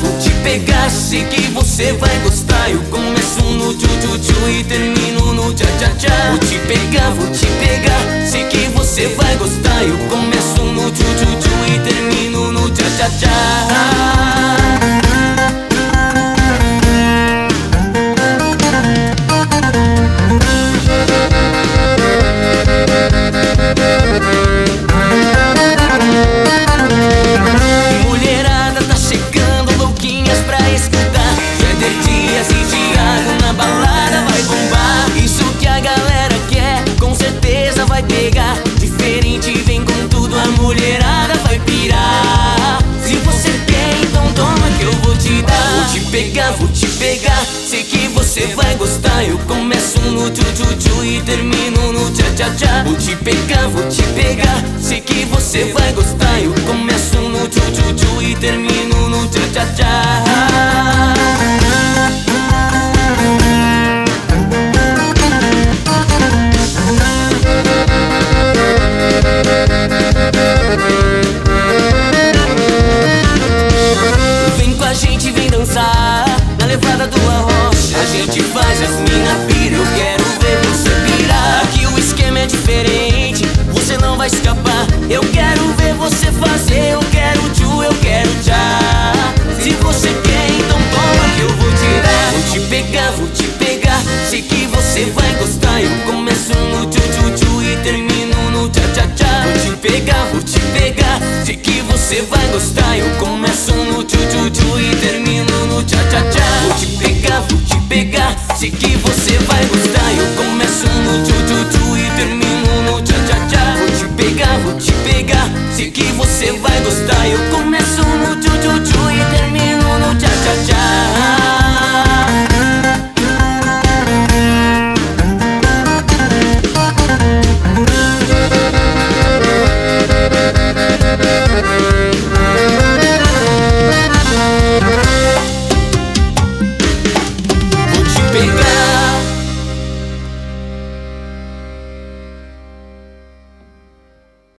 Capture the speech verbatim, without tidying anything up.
vou te pegar, sei que você vai gostar. Eu começo no tchu tchu tchu e termino no tcha tcha tcha. Vou te pegar, vou te pegar, sei que você vai gostar. Eu começo no tchu tchu tchu e termino no tcha tcha tcha. Diferente, vem com tudo, a mulherada vai pirar. Se você quer, então toma que eu vou te dar. Vou te pegar, vou te pegar, sei que você vai gostar. Eu começo no tchu tchu tchu e termino no tcha tcha tcha. Vou te pegar, vou te pegar, sei que você vai gostar. Eu começo no tchu tchu tchu e termino no tcha tcha tcha. Na levada do arrocha a gente faz as mina pira. Eu quero ver você pirar. Aqui o esquema é diferente, você não vai escapar. Eu quero ver você fazer. Eu quero tchu, eu quero tchá. Se você quer, então toma que eu vou te dar. Vou te pegar, vou te pegar, sei que você vai gostar. Eu começo no tchu tchu tchu e termino no tcha tcha tcha. Vou te pegar, vou te pegar, sei que você vai gostar. Eu começo no tchu tchu tchu e termino no tcha tcha tcha. Vou te pegar, vou te pegar, sei que você vai gostar. Eu começo no tchu tchu tchu e termino no tcha tcha tcha. Vou te pegar, vou te pegar, sei que você vai gostar. Eu começo no tchu tchu tchu e termino no tcha tcha tcha.